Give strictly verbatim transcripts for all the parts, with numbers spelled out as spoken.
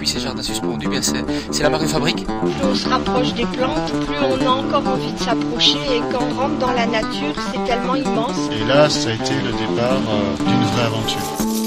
ces jardins suspendus, eh bien c'est, c'est la marque de fabrique. Plus on se rapproche des plantes, plus on a encore envie de s'approcher et quand on rentre dans la nature, c'est tellement immense. Et là, ça a été le départ euh, d'une vraie aventure.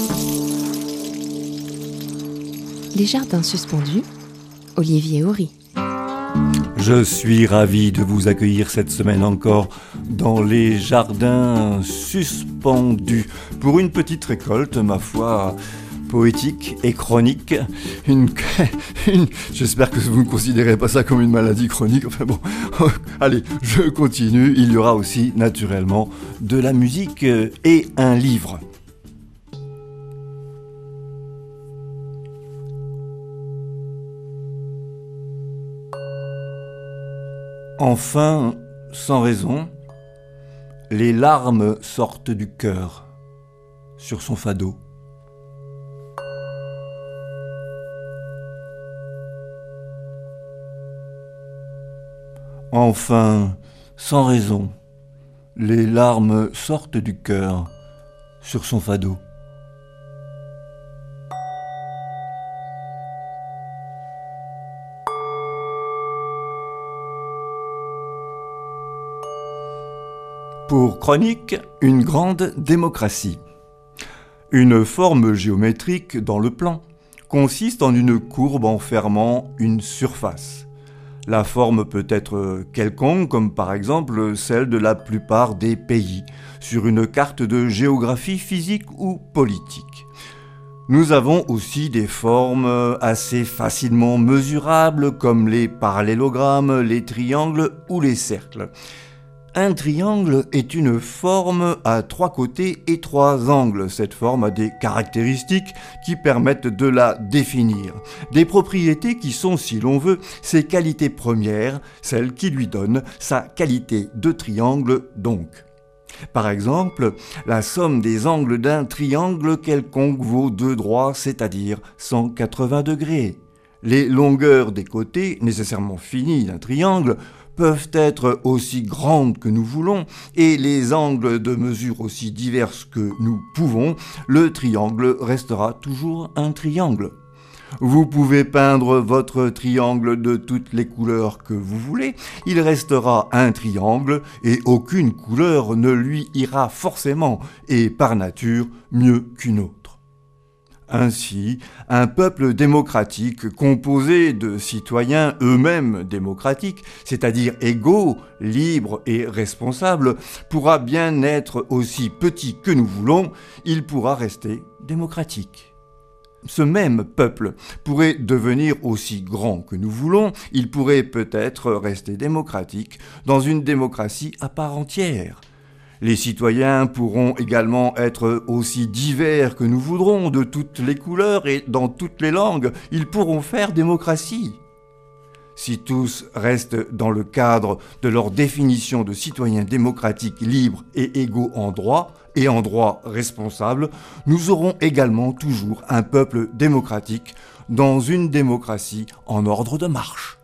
Les jardins suspendus, Olivier Horry. Je suis ravi de vous accueillir cette semaine encore dans les jardins suspendus pour une petite récolte, ma foi, poétique et chronique. Une, une, j'espère que vous ne considérez pas ça comme une maladie chronique. Enfin bon, allez, je continue. Il y aura aussi naturellement de la musique et un livre. Enfin, sans raison, les larmes sortent du cœur sur son fado. Enfin, sans raison, les larmes sortent du cœur sur son fado. Pour chronique, une grande démocratie. Une forme géométrique dans le plan consiste en une courbe enfermant une surface. La forme peut être quelconque, comme par exemple celle de la plupart des pays, sur une carte de géographie physique ou politique. Nous avons aussi des formes assez facilement mesurables, comme les parallélogrammes, les triangles ou les cercles. Un triangle est une forme à trois côtés et trois angles. Cette forme a des caractéristiques qui permettent de la définir. Des propriétés qui sont, si l'on veut, ses qualités premières, celles qui lui donnent sa qualité de triangle donc. Par exemple, la somme des angles d'un triangle quelconque vaut deux droits, c'est-à-dire cent quatre-vingts degrés. Les longueurs des côtés, nécessairement finies d'un triangle, peuvent être aussi grandes que nous voulons et les angles de mesure aussi diverses que nous pouvons, le triangle restera toujours un triangle. Vous pouvez peindre votre triangle de toutes les couleurs que vous voulez, il restera un triangle et aucune couleur ne lui ira forcément et par nature mieux qu'une autre. Ainsi, un peuple démocratique composé de citoyens eux-mêmes démocratiques, c'est-à-dire égaux, libres et responsables, pourra bien être aussi petit que nous voulons, il pourra rester démocratique. Ce même peuple pourrait devenir aussi grand que nous voulons, il pourrait peut-être rester démocratique dans une démocratie à part entière. Les citoyens pourront également être aussi divers que nous voudrons, de toutes les couleurs et dans toutes les langues. Ils pourront faire démocratie. Si tous restent dans le cadre de leur définition de citoyens démocratiques libres et égaux en droit, et en droit responsables, nous aurons également toujours un peuple démocratique dans une démocratie en ordre de marche.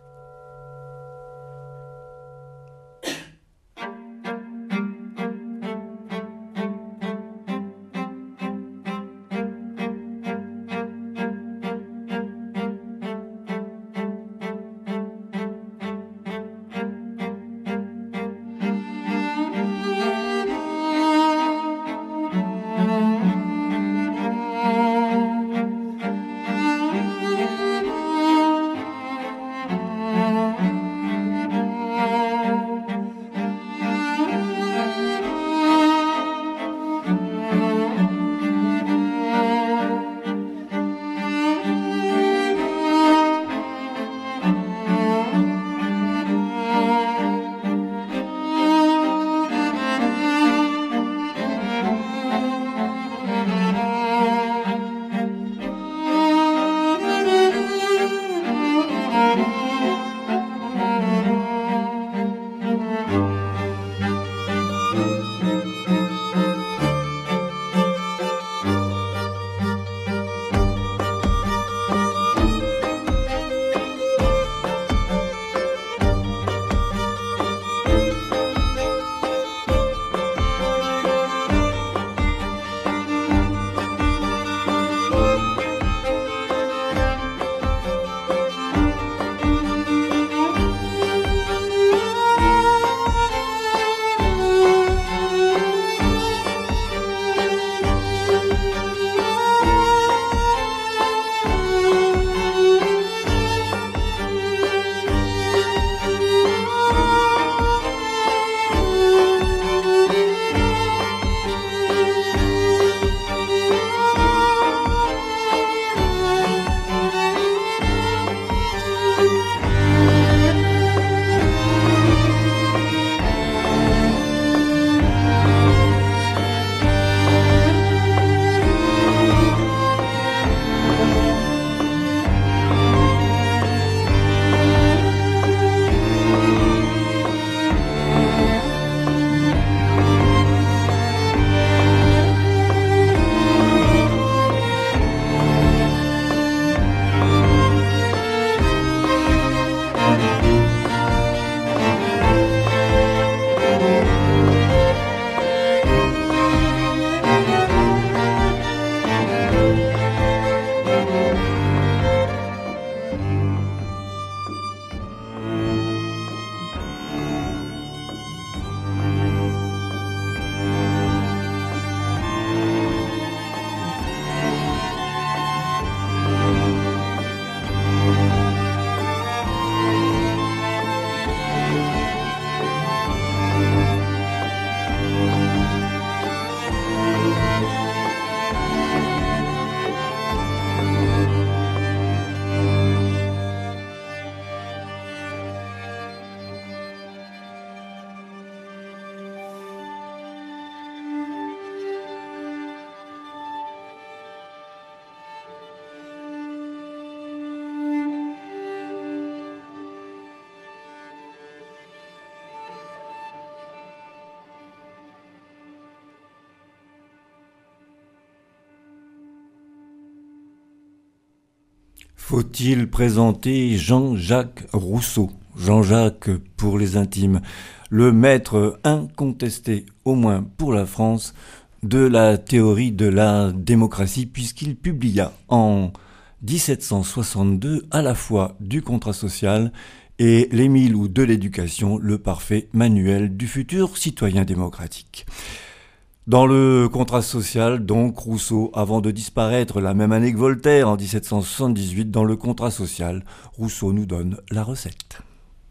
Faut-il présenter Jean-Jacques Rousseau, Jean-Jacques pour les intimes, le maître incontesté, au moins pour la France, de la théorie de la démocratie, puisqu'il publia en dix-sept cent soixante-deux à la fois du contrat social et l'Émile ou de l'éducation, le parfait manuel du futur citoyen démocratique. Dans le contrat social, donc, Rousseau, avant de disparaître la même année que Voltaire, en dix-sept cent soixante-dix-huit, dans le contrat social, Rousseau nous donne la recette.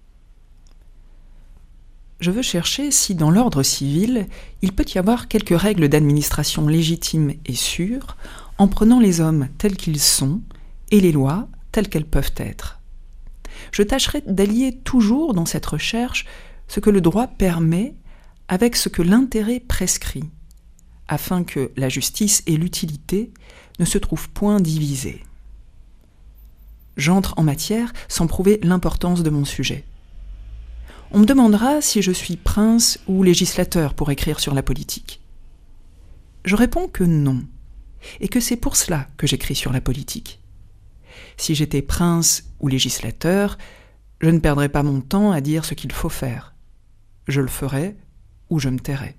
Je veux chercher si, dans l'ordre civil, il peut y avoir quelques règles d'administration légitimes et sûres, en prenant les hommes tels qu'ils sont et les lois telles qu'elles peuvent être. Je tâcherai d'allier toujours dans cette recherche ce que le droit permet avec ce que l'intérêt prescrit, afin que la justice et l'utilité ne se trouvent point divisées. J'entre en matière sans prouver l'importance de mon sujet. On me demandera si je suis prince ou législateur pour écrire sur la politique. Je réponds que non, et que c'est pour cela que j'écris sur la politique. Si j'étais prince ou législateur, je ne perdrais pas mon temps à dire ce qu'il faut faire. Je le ferais ou je me tairais.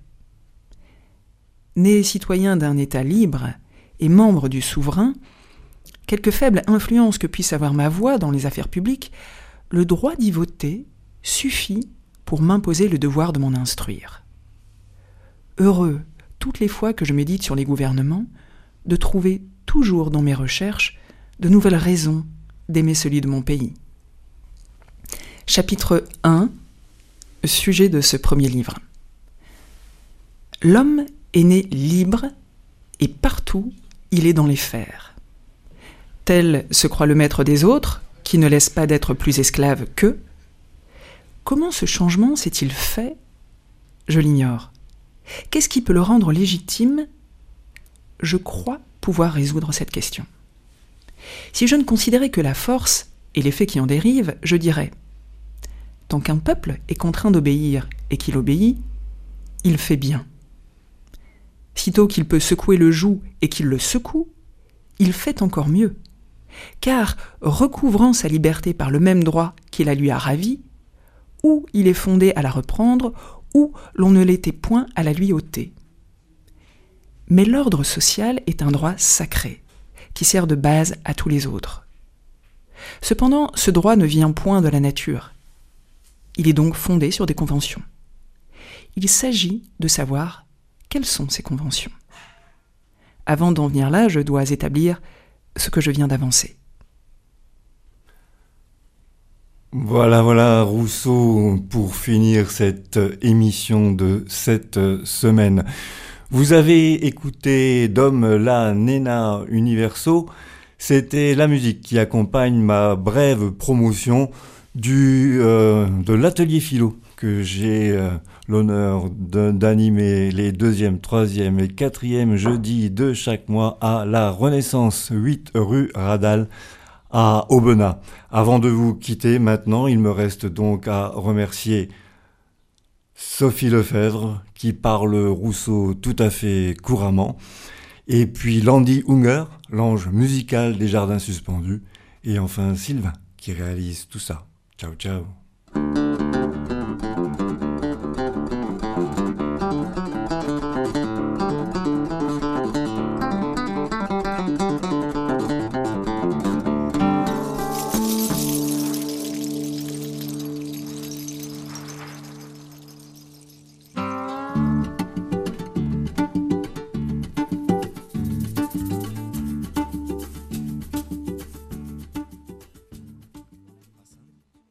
Né citoyen d'un État libre et membre du souverain, quelque faible influence que puisse avoir ma voix dans les affaires publiques, le droit d'y voter suffit pour m'imposer le devoir de m'en instruire. Heureux, toutes les fois que je médite sur les gouvernements, de trouver toujours dans mes recherches de nouvelles raisons d'aimer celui de mon pays. Chapitre un, sujet de ce premier livre. L'homme est né libre et partout il est dans les fers. Tel se croit le maître des autres, qui ne laisse pas d'être plus esclave qu'eux. Comment ce changement s'est-il fait ? Je l'ignore. Qu'est-ce qui peut le rendre légitime ? Je crois pouvoir résoudre cette question. Si je ne considérais que la force et les faits qui en dérivent, je dirais : tant qu'un peuple est contraint d'obéir et qu'il obéit, il fait bien. Sitôt qu'il peut secouer le joug et qu'il le secoue, il fait encore mieux. Car, recouvrant sa liberté par le même droit qui la lui a ravie, ou il est fondé à la reprendre, ou l'on ne l'était point à la lui ôter. Mais l'ordre social est un droit sacré, qui sert de base à tous les autres. Cependant, ce droit ne vient point de la nature. Il est donc fondé sur des conventions. Il s'agit de savoir quelles sont ces conventions. Avant d'en venir là, je dois établir ce que je viens d'avancer. Voilà, voilà, Rousseau, pour finir cette émission de cette semaine. Vous avez écouté Dom la Nena Universo. C'était la musique qui accompagne ma brève promotion du, euh, de l'atelier philo que j'ai euh, l'honneur de, d'animer les deuxième, troisième et quatrième jeudis de chaque mois à la Renaissance, huit rue Radal, à Aubenas. Avant de vous quitter maintenant, il me reste donc à remercier Sophie Lefebvre, qui parle Rousseau tout à fait couramment, et puis Landy Unger, l'ange musical des Jardins Suspendus, et enfin Sylvain, qui réalise tout ça. Ciao, ciao.